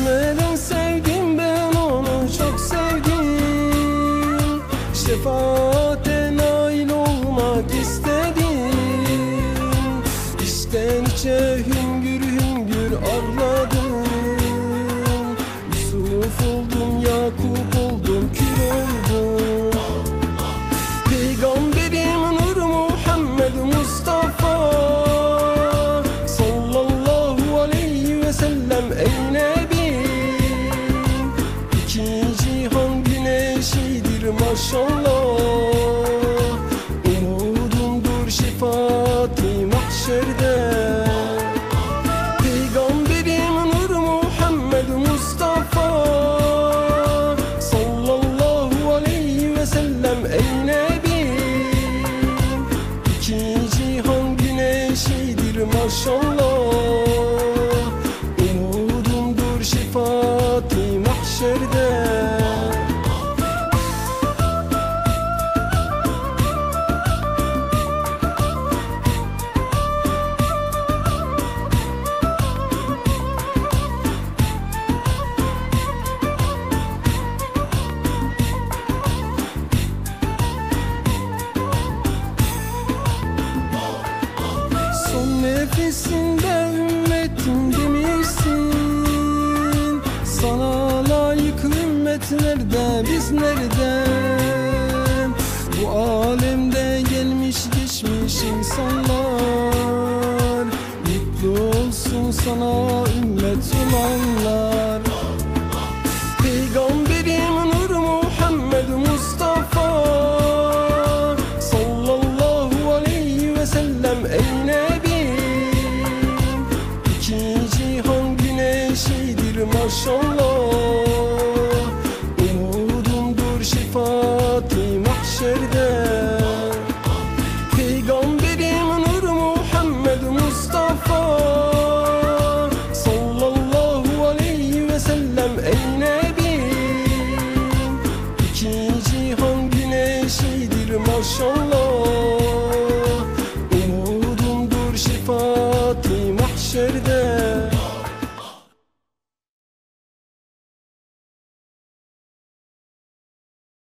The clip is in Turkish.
Ölmeden sevdim ben onu, çok sevdim. Şefaate nail olmak istedim. İçten içe hüngür hüngür ağladım. Yusuf oldum, Yakup oldum, kül oldum. Peygamberim Nur Muhammed Mustafa sallallahu aleyhi ve sellem ey Nebi. İki cihan güneşidir maşallah. Umudumdur şefaati mahşerde. Peygamberim Nur Muhammed Mustafa sallallahu aleyhi ve sellem ey Nebi. İki cihan güneşidir maşallah. Umudumdur şefaati mahşerde. Son nefesinde ümmetim demişsin. Sana layık ümmet nerede, biz nerede? Bu alemde gelmiş geçmiş insanlar. Mutlu olsun sana ümmet olanlar.